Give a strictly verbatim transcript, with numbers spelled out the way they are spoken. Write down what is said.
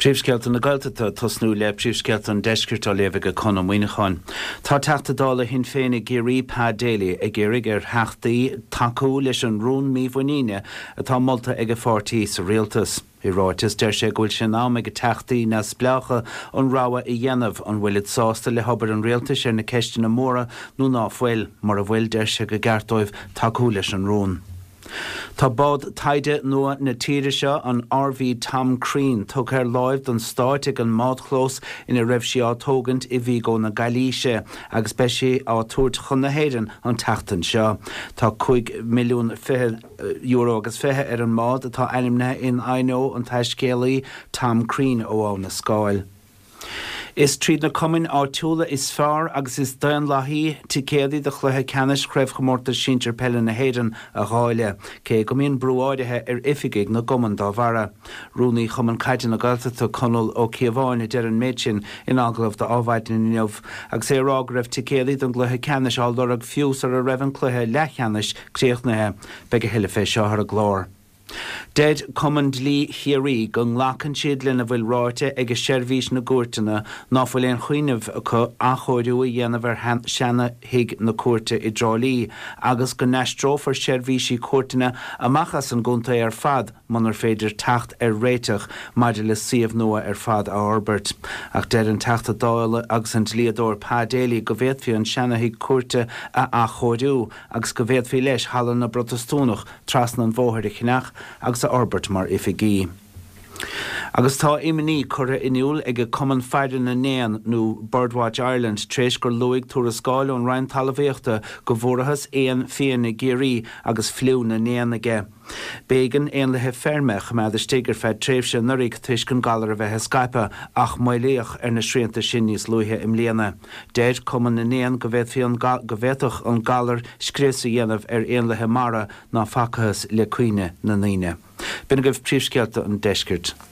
Príomhscéalta na Gaeltachta tosnú le príomhscéalta an deiscirt ó léimh go Conn Mhaoineáin. Tá teachtadála hin féin ag géirí Pá Daly ag géirig ar theachtaí takeú leis an rún míomhhaoine atá molta ag a fortaí sa rialtas. I ráitis deir sé gúil sin am ag a teachtaí na spleacha an ráha i dhéanamh an bhfuil it sásta le hobar an rialtas ar na ceiste na móra nó ná bhfuil mar a bhfuil deir sé go gceartóibh takeú leis an rún. Tá bád taide nua na tíre seo an R V Tom Crean tug ar láimh don stáit ag an mád chlós ina raibh sí átógant i Vigo na Gailíse agus be sí á túirt chun na héireann an teachtain seo. Tá chuig milliún euro agus fithe ar an mád atá animne in Aino an taiscéalaí Tom Crean ó á na Scáil. Is tríd na cumin áitiúla is fearr agus is dain láthí ticéadaí de chluthe ceannis creibh chomórta sintear pelle na héireann a gháile, cé go míon brúáidethe ar ifiigigh na goman dá bhara. Rúnaí chuman caiite na Gaeltachta conal ó Ciamháin i deir an méid sin in aglah de ábhaid in inmh, agus é rá go raibh ticéadaí don gluthe ceannis á lorg fiús ar a raibh an cluthe lecheannis críochnathe beag a hiile fé seo ar a glór. Dead command lí hiarí go nglacan siad lena bhfuil ráite ag a seirbhís na gúirteanna ná bhfuil éon chuoinmh acu achóidú a dhéanamh ar seanna hiig na cuairte i drálí agus go neistrófar seirbhísí cuairteanna amachchas an gúnta ar fad man ar féidir techt ar réiteach maidir le siomh nua ar fad á Orbert. Ach deir an teachta dála agus an líadóir Pá Daly go bhéad fi an seanna hiig cuairte a achóidú agus go bhéad fi leis hallan na brotastúnach trasna an bmhóthir i chinach agus a Orbert mar ifigí. Agus tá imní chura inúil ag a cuman feidir na néan nó Birdwatch Ireland tréis gur luigh túair a scáil ón Ryan talmhaíochta go bhórachas éon féin na géirí agus fliú na néan aige. Bégan éon lethe fermech me a stéigur fed tréimhse nurig tuis gon galar a bheitthe Skype ach mailéoch ar na srianta sin níos luithe im léana. Déir cuman na néan go bhéad fion go bhéadach an galar scríosa dhéanamh ar éon lethe mara ná facachas le cuine na naoine. Bina goibh príomhscéalta an deiscirt.